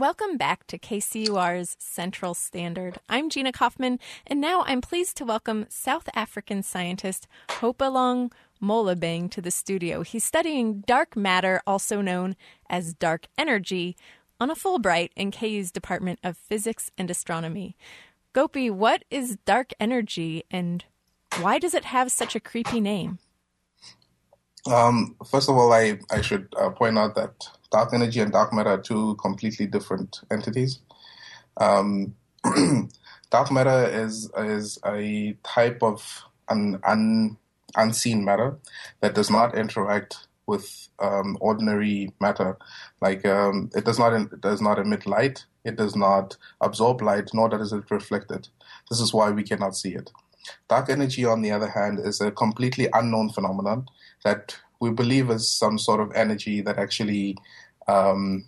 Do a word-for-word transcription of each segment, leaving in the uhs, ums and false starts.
Welcome back to K C U R's Central Standard. I'm Gina Kaufman, and now I'm pleased to welcome South African scientist Hopalong Molobeng to the studio. He's studying dark matter, also known as dark energy, on a Fulbright in K U's Department of Physics and Astronomy. Gopi, what is dark energy, and why does it have such a creepy name? Um, first of all, I, I should uh, point out that dark energy and dark matter are two completely different entities. Um, dark matter is is a type of an un, unseen matter that does not interact with um, ordinary matter. Like um, it does not it does not emit light, it does not absorb light, nor does it reflect it. This is why we cannot see it. Dark energy, on the other hand, is a completely unknown phenomenon that we believe is some sort of energy that actually um,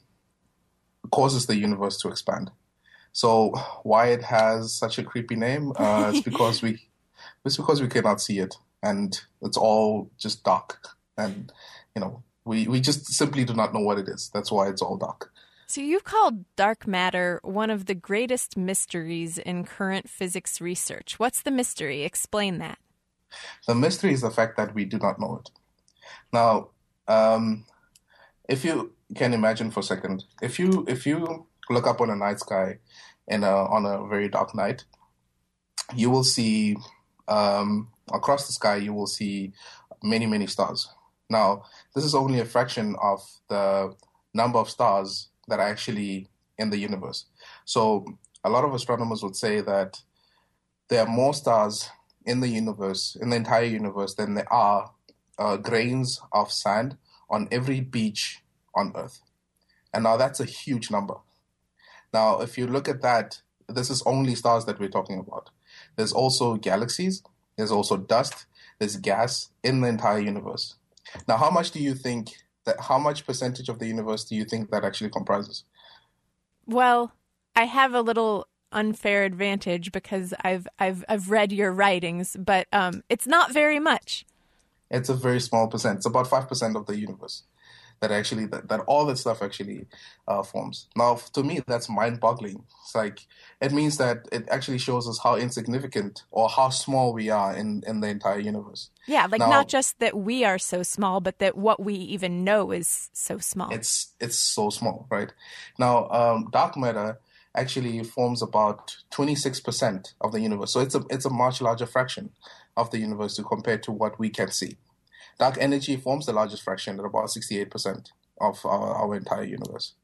causes the universe to expand. So why it has such a creepy name? Uh, it's because we it's because we cannot see it, and it's all just dark. And you know, we we just simply do not know what it is. That's why it's all dark. So you've called dark matter one of the greatest mysteries in current physics research. What's the mystery? Explain that. The mystery is the fact that we do not know it. Now, um, if you can imagine for a second, if you if you look up on a night sky in a, on a very dark night, you will see um, across the sky, you will see many, many stars. Now, this is only a fraction of the number of stars that are actually in the universe. So a lot of astronomers would say that there are more stars in the universe, in the entire universe, than there are uh, grains of sand on every beach on Earth. And now that's a huge number. Now, if you look at that, this is only stars that we're talking about. There's also galaxies, there's also dust, there's gas in the entire universe. Now, how much do you think that, how much percentage of the universe do you think that actually comprises? Well, I have a little unfair advantage because I've I've I've read your writings, but um, it's not very much. It's a very small percent. It's about five percent of the universe that actually that, that all that stuff actually uh, forms. Now, to me, that's mind-boggling. It's like it means that it actually shows us how insignificant or how small we are in, in the entire universe. Yeah, like now, not just that we are so small, but that what we even know is so small. It's it's so small, right? Now, um, dark matter actually forms about twenty-six percent of the universe. So it's a it's a much larger fraction of the universe to compare to what we can see. Dark energy forms the largest fraction at about sixty-eight percent of our, our entire universe.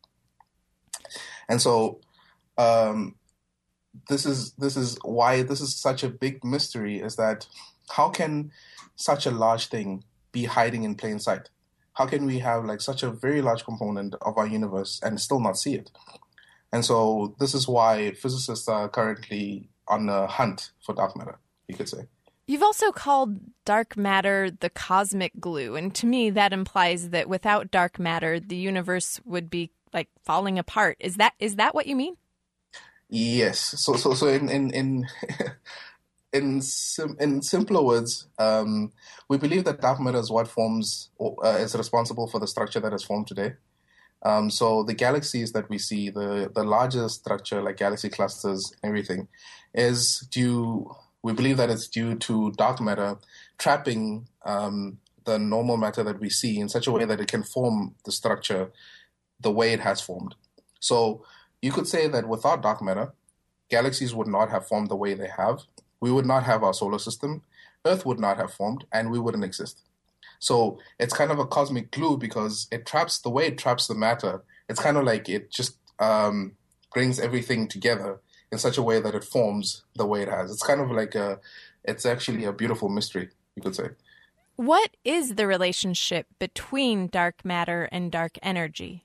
And so um, this is this is why this is such a big mystery, is that how can such a large thing be hiding in plain sight? How can we have like such a very large component of our universe and still not see it? And so this is why physicists are currently on a hunt for dark matter, you could say. You've also called dark matter the cosmic glue, and to me that implies that without dark matter, the universe would be like falling apart. Is that is that what you mean? Yes. So so so in in in in, sim, in simpler words, um, we believe that dark matter is what forms uh, is responsible for the structure that is formed today. Um, so the galaxies that we see, the the larger structure like galaxy clusters and everything, is due. We believe that it's due to dark matter trapping um, the normal matter that we see in such a way that it can form the structure the way it has formed. So you could say that without dark matter, galaxies would not have formed the way they have. We would not have our solar system. Earth would not have formed, and we wouldn't exist. So it's kind of a cosmic glue because it traps the way it traps the matter. It's kind of like it just um, brings everything together in such a way that it forms the way it has. It's kind of like a, it's actually a beautiful mystery, you could say. What is the relationship between dark matter and dark energy?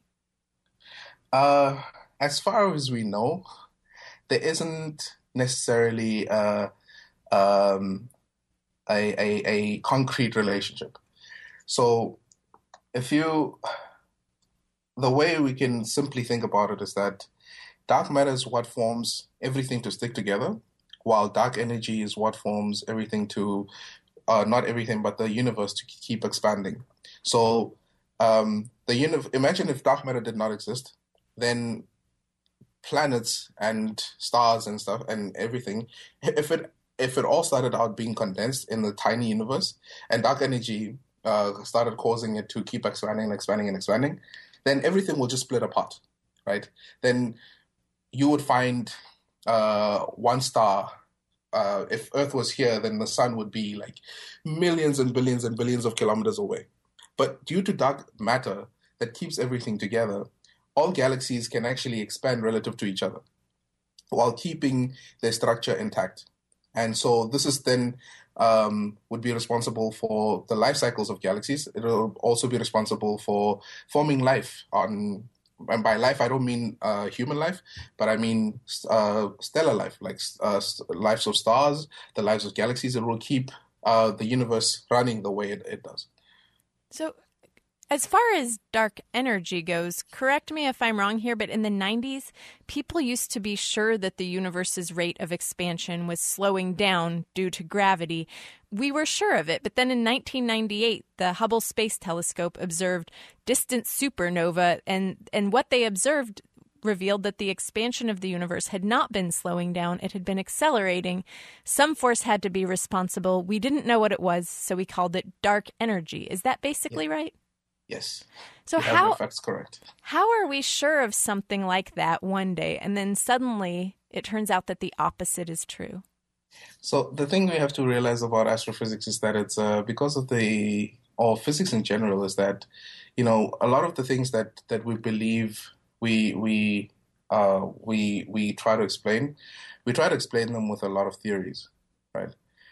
Uh, as far as we know, there isn't necessarily a, um, a, a, a concrete relationship. So if you, the way we can simply think about it is that dark matter is what forms everything to stick together, while dark energy is what forms everything to, uh, not everything, but the universe to keep expanding. So um, the uni- imagine if dark matter did not exist, then planets and stars and stuff and everything, if it if it all started out being condensed in the tiny universe and dark energy uh, started causing it to keep expanding and expanding and expanding, then everything will just split apart, right? Then you would find uh, one star. Uh, if Earth was here, then the sun would be like millions and billions and billions of kilometers away. But due to dark matter that keeps everything together, all galaxies can actually expand relative to each other while keeping their structure intact. And so this is then um, would be responsible for the life cycles of galaxies. It will also be responsible for forming life on, and by life I don't mean uh, human life, but I mean uh, stellar life, like uh, lives of stars, the lives of galaxies. It will keep uh, the universe running the way it, it does. So as far as dark energy goes, correct me if I'm wrong here, but in the nineties, people used to be sure that the universe's rate of expansion was slowing down due to gravity. We were sure of it, but then in nineteen ninety-eight, the Hubble Space Telescope observed distant supernova, and, and what they observed revealed that the expansion of the universe had not been slowing down. It had been accelerating. Some force had to be responsible. We didn't know what it was, so we called it dark energy. Is that basically yeah. right? Yes. So how that's correct. How are we sure of something like that one day, and then suddenly it turns out that the opposite is true? So the thing we have to realize about astrophysics is that it's uh, because of the or physics in general is that, you know, a lot of the things that, that we believe we we uh, we we try to explain, we try to explain them with a lot of theories, right?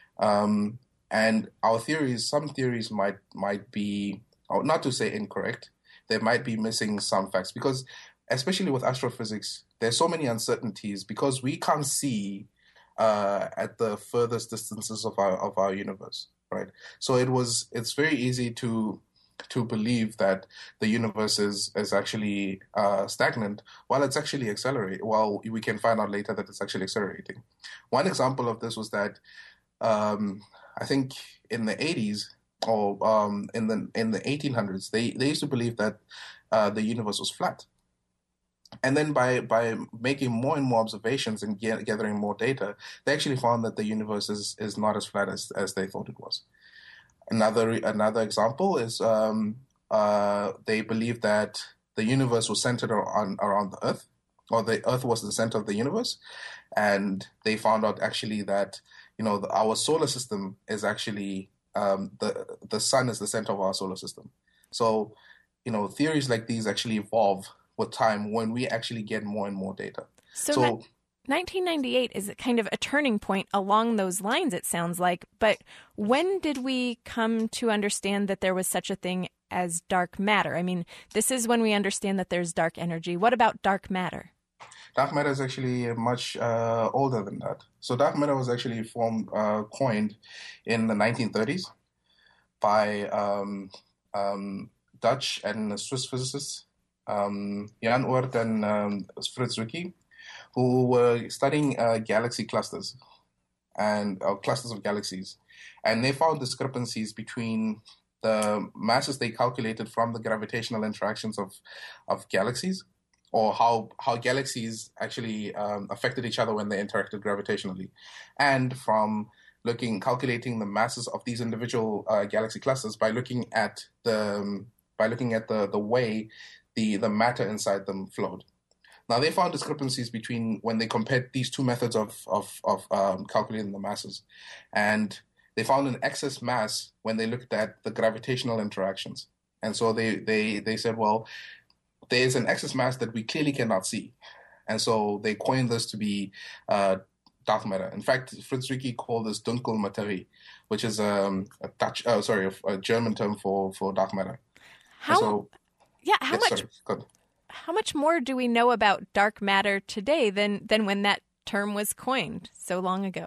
Um, and our theories, some theories might might be, not to say incorrect, they might be missing some facts because, especially with astrophysics, there's so many uncertainties because we can't see uh, at the furthest distances of our of our universe, right? So it was it's very easy to to believe that the universe is is actually uh, stagnant while it's actually accelerating. While we can find out later that it's actually accelerating. One example of this was that um, I think in the eighties. Or um, in the in the eighteen hundreds, they, they used to believe that uh, the universe was flat, and then by by making more and more observations and get, gathering more data, they actually found that the universe is, is not as flat as, as they thought it was. Another another example is um, uh, they believed that the universe was centered on around the Earth, or the Earth was the center of the universe, and they found out actually that you know the, our solar system is actually Um, the the sun is the center of our solar system. So, you know, theories like these actually evolve with time when we actually get more and more data. So, so ni- nineteen ninety-eight is kind of a turning point along those lines, it sounds like. But when did we come to understand that there was such a thing as dark matter? I mean, this is when we understand that there's dark energy. What about dark matter? Dark matter is actually much uh, older than that. So dark matter was actually formed, uh, coined in the nineteen thirties by um, um, Dutch and Swiss physicists, um, Jan Oort and um, Fritz Zwicky, who were studying uh, galaxy clusters and uh, clusters of galaxies. And they found discrepancies between the masses they calculated from the gravitational interactions of, of galaxies, or how how galaxies actually um, affected each other when they interacted gravitationally, and from looking calculating the masses of these individual uh, galaxy clusters by looking at the um, by looking at the the way the the matter inside them flowed. Now they found discrepancies between when they compared these two methods of of of um, calculating the masses, and they found an excess mass when they looked at the gravitational interactions. And so they they they said, well, there's an excess mass that we clearly cannot see. And so they coined this to be uh, dark matter. In fact, Fritz Zwicky called this Dunkelmaterie, which is um, a Dutch, uh, sorry, a German term for, for dark matter. How, so, yeah, how yes, much sorry, how much more do we know about dark matter today than, than when that term was coined so long ago?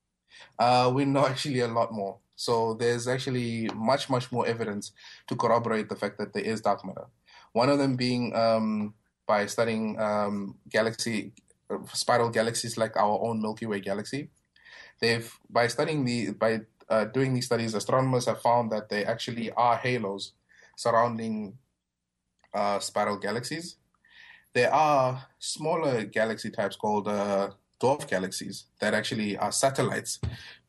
Uh, we know actually a lot more. So there's actually much, much more evidence to corroborate the fact that there is dark matter. One of them being um, by studying um, galaxy, spiral galaxies like our own Milky Way galaxy. They've by studying the by uh, doing these studies, astronomers have found that there actually are halos surrounding uh, spiral galaxies. there are smaller galaxy types called uh, dwarf galaxies that actually are satellites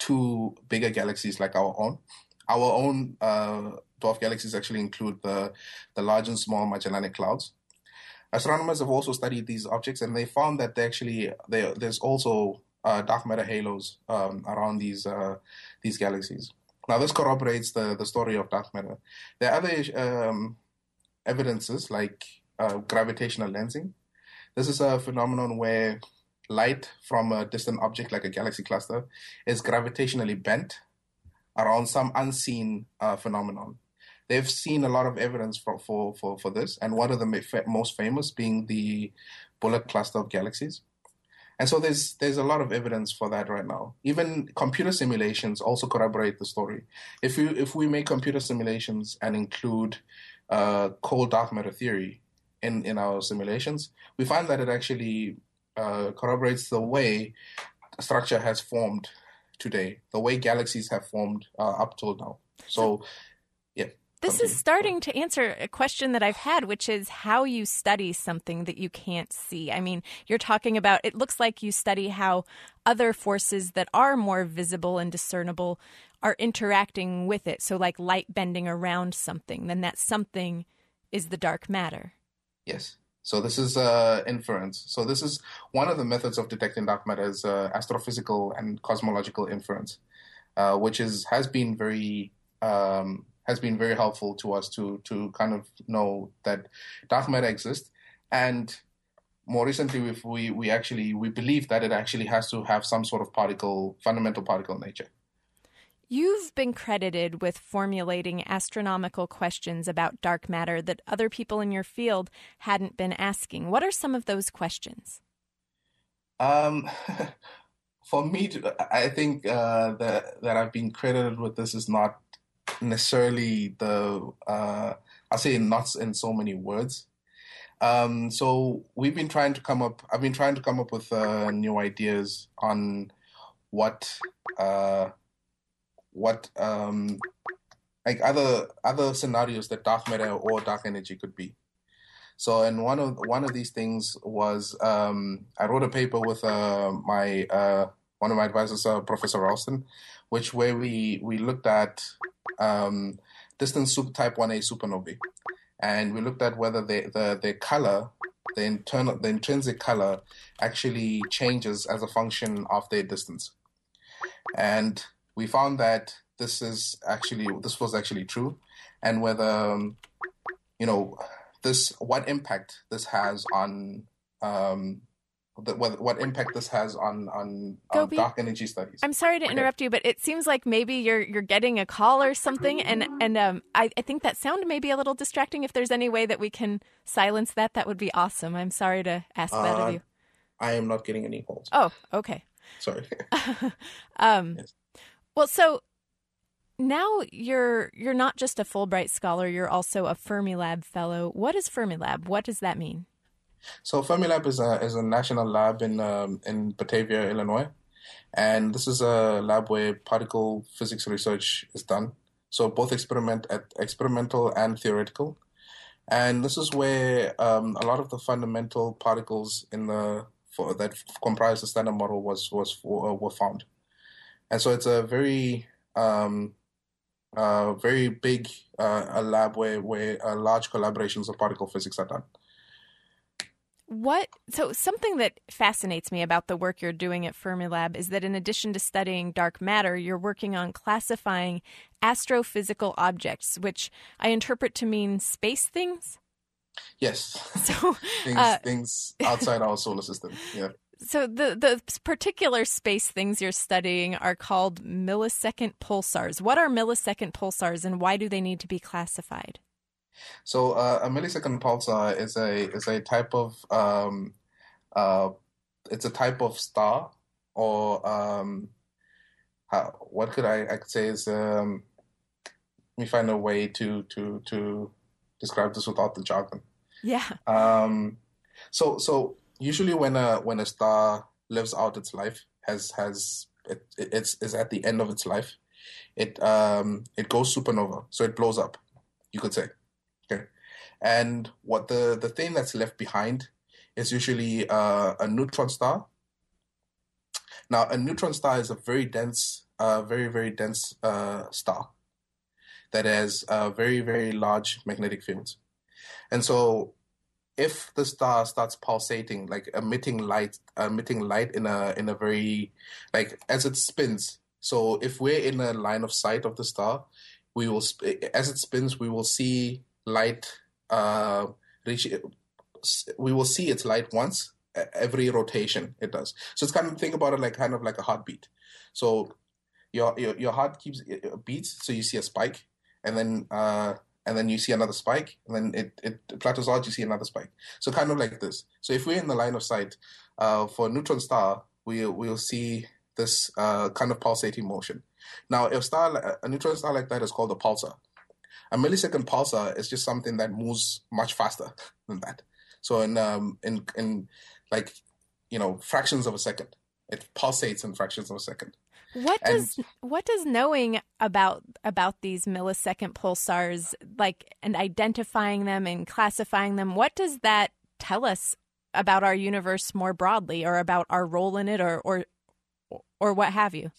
to bigger galaxies like our own. Our own uh, dwarf galaxies actually include the, the large and small Magellanic Clouds. Astronomers have also studied these objects, and they found that they actually they, there's also uh, dark matter halos um, around these uh, these galaxies. Now, this corroborates the, the story of dark matter. There are other um, evidences like uh, gravitational lensing. This is a phenomenon where light from a distant object like a galaxy cluster is gravitationally bent around some unseen uh, phenomenon. They've seen a lot of evidence for, for, for, for this, and one of the most famous being the Bullock cluster of galaxies. And so there's there's a lot of evidence for that right now. Even computer simulations also corroborate the story. If you if we make computer simulations and include uh, cold dark matter theory in, in our simulations, we find that it actually uh, corroborates the way structure has formed today, the way galaxies have formed uh, up till now. So, yeah. This is starting to answer a question that I've had, which is how you study something that you can't see. I mean, you're talking about, it looks like you study how other forces that are more visible and discernible are interacting with it. So like light bending around something, then that something is the dark matter. Yes. So this is uh, inference. So this is one of the methods of detecting dark matter is uh, astrophysical and cosmological inference, uh, which is has been very... Um, has been very helpful to us to to kind of know that dark matter exists. And more recently, we we, we actually, we believe that it actually has to have some sort of particle, fundamental particle nature. You've been credited with formulating astronomical questions about dark matter that other people in your field hadn't been asking. What are some of those questions? Um, for me, to, I think uh, that, that I've been credited with this is not necessarily the uh I'll say not in so many words. Um so we've been trying to come up I've been trying to come up with uh, new ideas on what uh what um like other other scenarios that dark matter or dark energy could be. So and one of one of these things was um I wrote a paper with uh my uh one of my advisors, uh, Professor Ralston, which where we we looked at um, distant super type one A supernovae, and we looked at whether they, the their color, the internal the intrinsic color, actually changes as a function of their distance, and we found that this is actually this was actually true, and whether um, you know this what impact this has on um, The, what, what impact this has on on, on dark energy studies. I'm sorry to interrupt okay. you, but it seems like maybe you're you're getting a call or something, and and um, I, I think that sound may be a little distracting. If there's any way that we can silence that, that would be awesome. I'm sorry to ask uh, that of you. I am not getting any calls. Oh, okay. Sorry. um, yes. Well, so now you're you're not just a Fulbright scholar; you're also a Fermilab fellow. What is Fermilab? What does that mean? So Fermilab is a is a national lab in um, in Batavia, Illinois, and this is a lab where particle physics research is done. So both experiment at experimental and theoretical, and this is where um, a lot of the fundamental particles in the for, that comprise the Standard Model was was for, uh, were found, and so it's a very um, uh, very big uh, a lab where where uh, large collaborations of particle physics are done. What so something that fascinates me about the work you're doing at Fermilab is that in addition to studying dark matter, you're working on classifying astrophysical objects, which I interpret to mean space things. Yes. So things, uh, things outside our solar system. Yeah. So the the particular space things you're studying are called millisecond pulsars. What are millisecond pulsars, and why do they need to be classified? So uh, a millisecond pulsar is a is a type of um, uh, it's a type of star, or um, how, what could I, I could say is um, let me find a way to to to describe this without the jargon. Yeah. Um. So so usually when a when a star lives out its life, has has it, it's is at the end of its life, it um it goes supernova, so it blows up, you could say. Okay. And what the, the thing that's left behind is usually uh, a neutron star. Now, a neutron star is a very dense, uh, very, very dense uh, star that has uh, very, very large magnetic fields. And so if the star starts pulsating, like emitting light, emitting light in a in a very, like as it spins. So if we're in a line of sight of the star, we will, as it spins, we will see light uh, reach. We will see its light once every rotation it does. So it's kind of, think about it like kind of like a heartbeat. So your your your heart keeps it beats, so you see a spike, and then uh, and then you see another spike, and then it it plateaus out. You see another spike. So kind of like this. So if we're in the line of sight uh, for a neutron star, we we'll see this uh, kind of pulsating motion. Now, a star, a neutron star like that is called a pulsar. A millisecond pulsar is just something that moves much faster than that. So in um in in like you know fractions of a second, it pulsates in fractions of a second. What And does what does knowing about about these millisecond pulsars, like, and identifying them and classifying them, what does that tell us about our universe more broadly, or about our role in it, or or or what have you?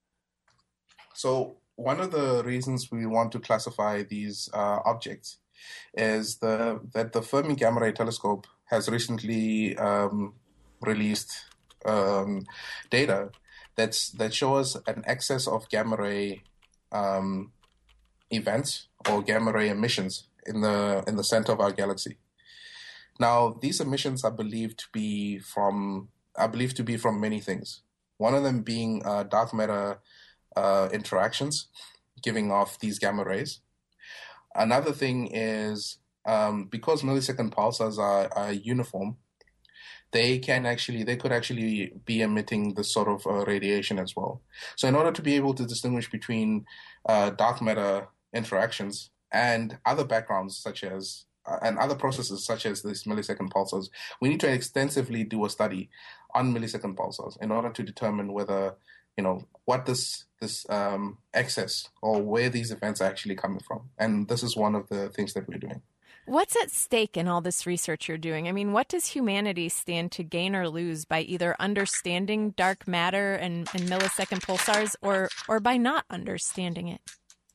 So one of the reasons we want to classify these uh, objects is the that the Fermi Gamma Ray Telescope has recently um, released um, data that's that shows an excess of gamma ray um, events or gamma ray emissions in the in the center of our galaxy. Now, these emissions are believed to be from are believed to be from many things. One of them being uh, dark matter uh, interactions, giving off these gamma rays. Another thing is um, because millisecond pulsars are, are uniform, they can actually they could actually be emitting this sort of uh, radiation as well. So in order to be able to distinguish between uh, dark matter interactions and other backgrounds such as uh, and other processes such as these millisecond pulsars, we need to extensively do a study on millisecond pulsars in order to determine whether you know what this this um, excess or where these events are actually coming from. And this is one of the things that we're doing. What's at stake in all this research you're doing? I mean, what does humanity stand to gain or lose by either understanding dark matter and, and millisecond pulsars, or or by not understanding it?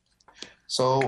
So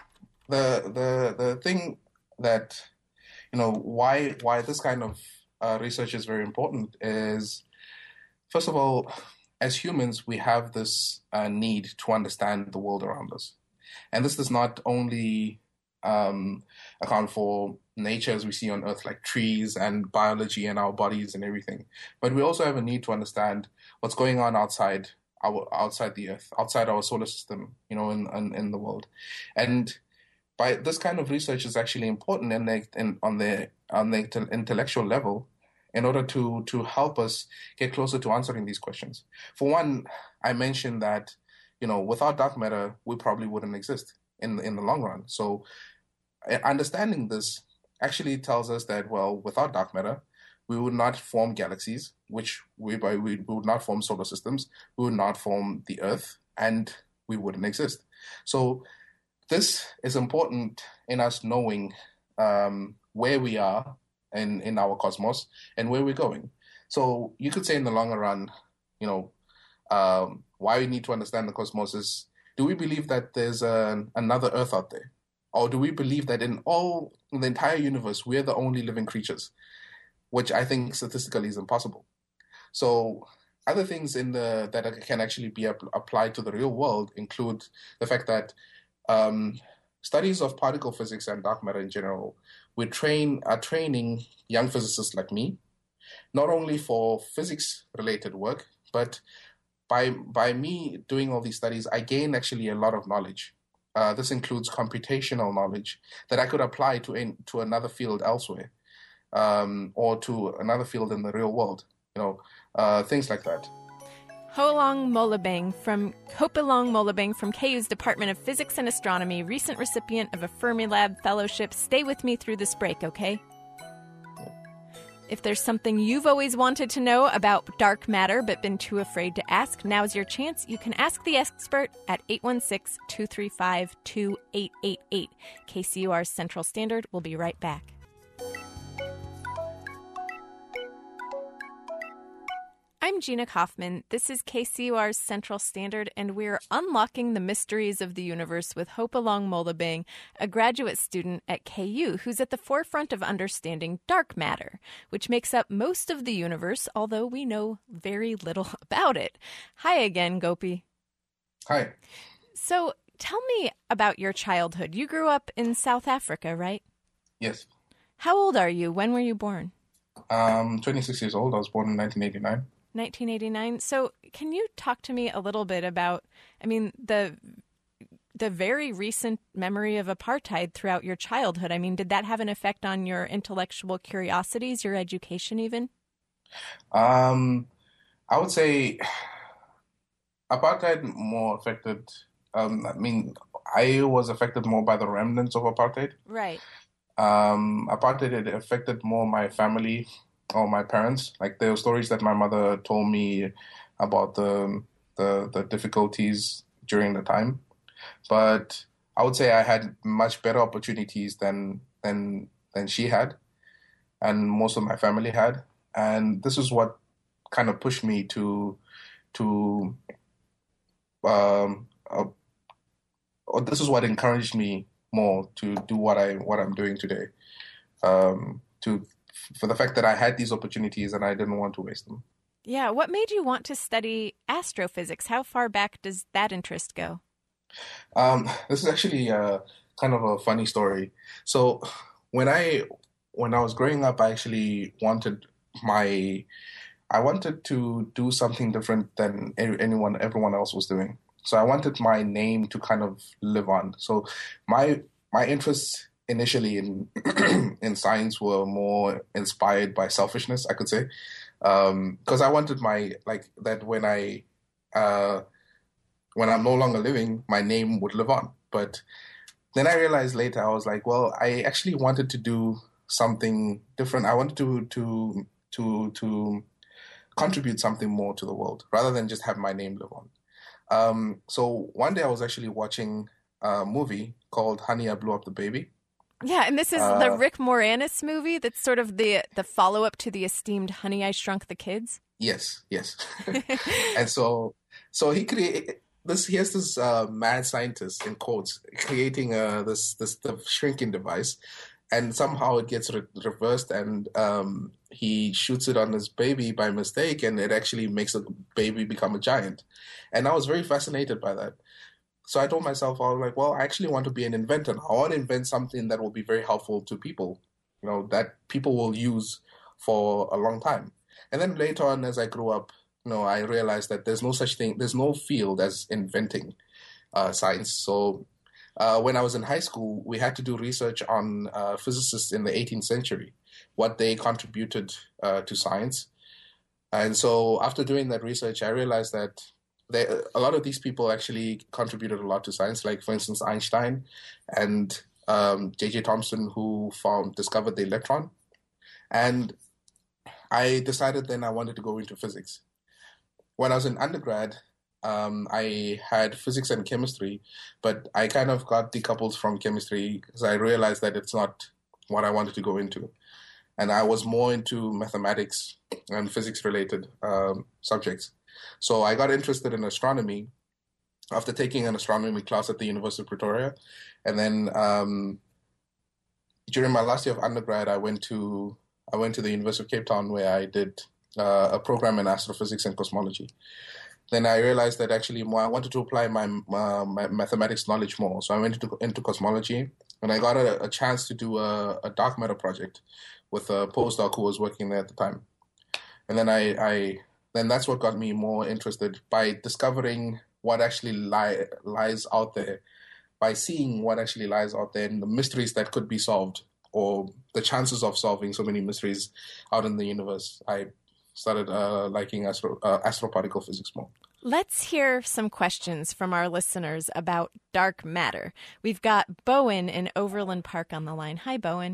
the the the thing that you know why why this kind of uh, research is very important is, first of all, as humans, we have this uh, need to understand the world around us, and this does not only um, account for nature as we see on Earth, like trees and biology and our bodies and everything, but we also have a need to understand what's going on outside our outside the Earth, outside our solar system, you know, in in, in the world, and by this kind of research is actually important in the, in, on the on the intellectual level, in order to to help us get closer to answering these questions. For one, I mentioned that you know without dark matter, we probably wouldn't exist in in the long run. So understanding this actually tells us that, well, without dark matter, we would not form galaxies, which we by we, we would not form solar systems, we would not form the Earth, and we wouldn't exist. So this is important in us knowing um, where we are in, in our cosmos and where we're going. So you could say in the longer run, you know, um, why we need to understand the cosmos is, do we believe that there's a, another Earth out there? Or do we believe that in all, in the entire universe, we're the only living creatures? Which I think statistically is impossible. So other things in the that can actually be ap- applied to the real world include the fact that um, studies of particle physics and dark matter in general, we train are training young physicists like me, not only for physics-related work, but by by me doing all these studies, I gain actually a lot of knowledge. Uh, this includes computational knowledge that I could apply to in, to another field elsewhere, um, or to another field in the real world. You know, uh, things like that. Hoalong Molabeng from Hopalong Molabeng from K U's Department of Physics and Astronomy, recent recipient of a Fermilab Fellowship. Stay with me through this break, okay? If there's something you've always wanted to know about dark matter but been too afraid to ask, now's your chance. You can ask the expert at eight one six, two three five, two eight eight eight. K C U R Central Standard will be right back. I'm Gina Kaufman. This is K C U R's Central Standard, and we're unlocking the mysteries of the universe with Hopalong Molobeng, a graduate student at K U who's at the forefront of understanding dark matter, which makes up most of the universe, although we know very little about it. Hi again, Gopi. Hi. So tell me about your childhood. You grew up in South Africa, right? Yes. How old are you? When were you born? Um, twenty-six years old. I was born in nineteen eighty-nine. nineteen eighty-nine. So can you talk to me a little bit about, I mean, the the very recent memory of apartheid throughout your childhood? I mean, did that have an effect on your intellectual curiosities, your education even? Um, I would say apartheid more affected, um, I mean, I was affected more by the remnants of apartheid. Right. Um, apartheid it affected more my family or my parents. Like there were stories that my mother told me about the the, the difficulties during the time. But I would say I had much better opportunities than than than she had, and most of my family had. And this is what kind of pushed me to to um, uh, or this is what encouraged me more to do what I what I'm doing today. Um, to for the fact that I had these opportunities and I didn't want to waste them. Yeah. What made you want to study astrophysics? How far back does that interest go? Um, this is actually uh, kind of a funny story. So when I when I was growing up, I actually wanted my I wanted to do something different than anyone everyone else was doing. So I wanted my name to kind of live on. So my my interests initially in in science were more inspired by selfishness, I could say, because I wanted my like that when I uh, when I'm no longer living, my name would live on. But then I realized later, I was like, well, I actually wanted to do something different. I wanted to to to to contribute something more to the world rather than just have my name live on. Um, so one day I was actually watching a movie called Honey, I Blew Up the Baby. Yeah, and this is Uh, the Rick Moranis movie that's sort of the the follow-up to the esteemed Honey, I Shrunk the Kids. Yes, yes. And so so he created this. He has this uh, mad scientist in quotes creating uh, this this the shrinking device, and somehow it gets re- reversed, and um, he shoots it on his baby by mistake, and it actually makes the baby become a giant. And I was very fascinated by that. So I told myself, I was like, well, I actually want to be an inventor. I want to invent something that will be very helpful to people, you know, that people will use for a long time. And then later on, as I grew up, you know, I realized that there's no such thing, there's no field as inventing uh, science. So uh, when I was in high school, we had to do research on uh, physicists in the eighteenth century, what they contributed uh, to science. And so after doing that research, I realized that they, a lot of these people actually contributed a lot to science, like, for instance, Einstein and um, J J Thomson, who found discovered the electron. And I decided then I wanted to go into physics. When I was in undergrad, um, I had physics and chemistry, but I kind of got decoupled from chemistry because I realized that it's not what I wanted to go into. And I was more into mathematics and physics-related um, subjects. So I got interested in astronomy after taking an astronomy class at the University of Pretoria. And then um, during my last year of undergrad, I went to I went to the University of Cape Town, where I did uh, a program in astrophysics and cosmology. Then I realized that actually more, I wanted to apply my, uh, my mathematics knowledge more. So I went into, into cosmology, and I got a, a chance to do a, a dark matter project with a postdoc who was working there at the time. And then I, I then that's what got me more interested by discovering what actually lie, lies out there, by seeing what actually lies out there and the mysteries that could be solved, or the chances of solving so many mysteries out in the universe. I started uh, liking astro, uh, astroparticle physics more. Let's hear some questions from our listeners about dark matter. We've got Bowen in Overland Park on the line. Hi, Bowen.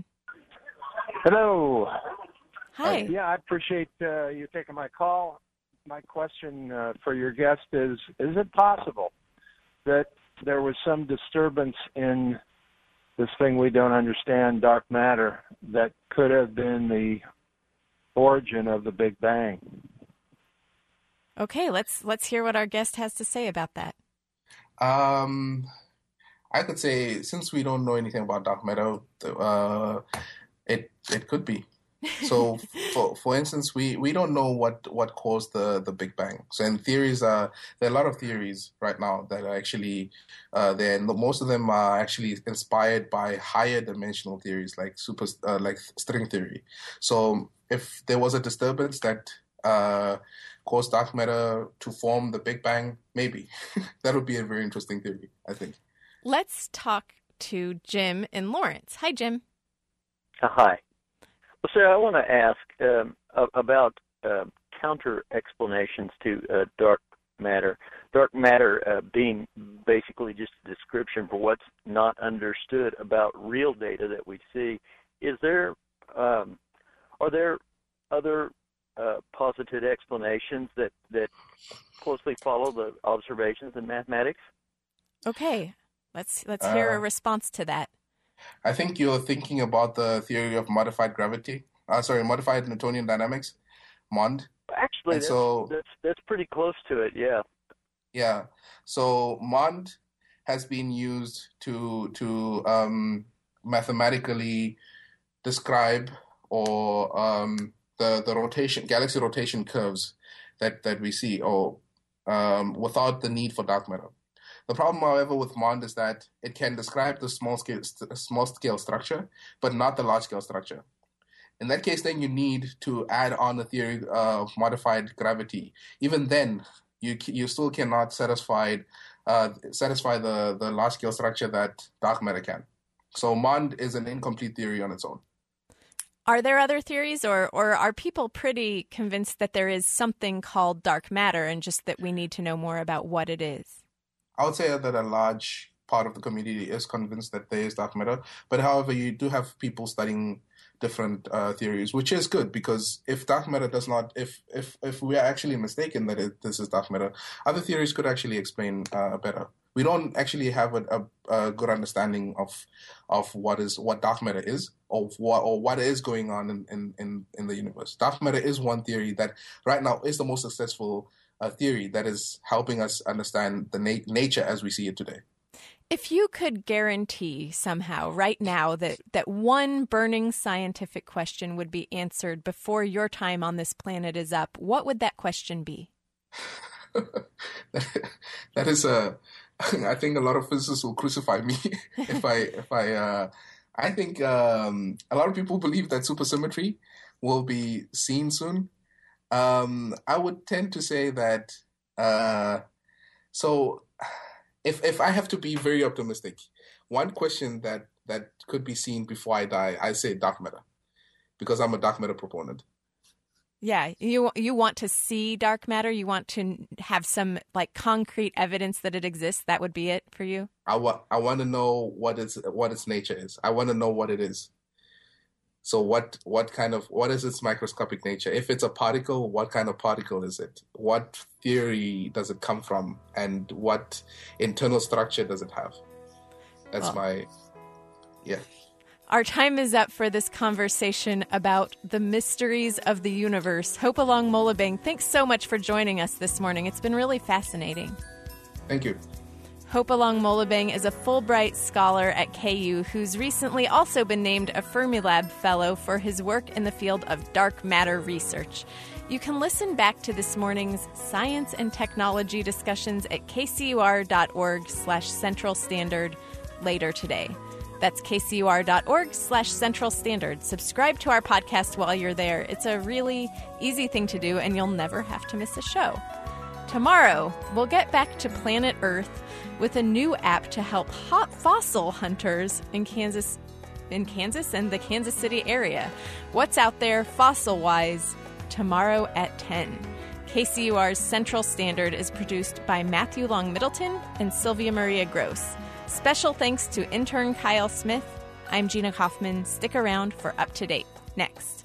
Hello. Hi. Uh, yeah, I appreciate uh, you taking my call. My question uh, for your guest is, is it possible that there was some disturbance in this thing we don't understand, dark matter, that could have been the origin of the Big Bang? Okay, let's let's hear what our guest has to say about that. Um, I could say, since we don't know anything about dark matter, uh, it it could be. So, for for instance, we, we don't know what, what caused the, the Big Bang. So, in theories, uh, there are a lot of theories right now that are actually uh, there. Most of them are actually inspired by higher dimensional theories, like super uh, like string theory. So, if there was a disturbance that uh, caused dark matter to form the Big Bang, maybe that would be a very interesting theory, I think. Let's talk to Jim in Lawrence. Hi, Jim. Uh, hi. Well, Sarah, I want to ask um, about uh, counter explanations to uh, dark matter. Dark matter uh, being basically just a description for what's not understood about real data that we see. Is there, um, are there other uh, posited explanations that, that closely follow the observations in mathematics? Okay. Let's let's hear Uh, a response to that. I think you're thinking about the theory of modified gravity. Uh, sorry, modified Newtonian dynamics, MOND. Actually, And that's, so, that's that's pretty close to it. Yeah. yeah. So MOND has been used to to um, mathematically describe or um, the the rotation galaxy rotation curves that that we see, or um, without the need for dark matter. The problem, however, with MOND is that it can describe the small scale st- small scale structure, but not the large scale structure. In that case, then you need to add on the theory of modified gravity. Even then, you you still cannot satisfy uh, satisfy the, the large scale structure that dark matter can. So MOND is an incomplete theory on its own. Are there other theories, or, or are people pretty convinced that there is something called dark matter and just that we need to know more about what it is? I would say that a large part of the community is convinced that there is dark matter. But however, you do have people studying different uh, theories, which is good, because if dark matter does not, if if, if we are actually mistaken that it, this is dark matter, other theories could actually explain uh, better. We don't actually have a, a, a good understanding of of what is what dark matter is, or what or what is going on in, in, in, in the universe. Dark matter is one theory that right now is the most successful a theory that is helping us understand the na- nature as we see it today. If you could guarantee somehow right now that, that one burning scientific question would be answered before your time on this planet is up, what would that question be? That is a, I think a lot of physicists will crucify me if I, if I, uh, I think um, a lot of people believe that supersymmetry will be seen soon. Um, I would tend to say that, uh, so if if I have to be very optimistic, one question that, that could be seen before I die, I say dark matter, because I'm a dark matter proponent. Yeah, you you want to see dark matter? You want to have some like concrete evidence that it exists? That would be it for you? I, wa- I want to know what its, what its nature is. I want to know what it is. So what what kind of what is its microscopic nature? If it's a particle, what kind of particle is it? What theory does it come from? And what internal structure does it have? That's well, my yeah. Our time is up for this conversation about the mysteries of the universe. Hopalong Molobeng, thanks so much for joining us this morning. It's been really fascinating. Thank you. Hopalong Molobeng is a Fulbright scholar at K U who's recently also been named a Fermilab Fellow for his work in the field of dark matter research. You can listen back to this morning's science and technology discussions at kcur.org slash Central Standard later today. That's kcur.org slash Central Standard. Subscribe to our podcast while you're there. It's a really easy thing to do, and you'll never have to miss a show. Tomorrow, we'll get back to planet Earth with a new app to help hot fossil hunters in Kansas, in Kansas and the Kansas City area. What's out there fossil-wise tomorrow at ten. K C U R's Central Standard is produced by Matthew Long Middleton and Sylvia Maria Gross. Special thanks to intern Kyle Smith. I'm Gina Kaufman. Stick around for Up to Date next.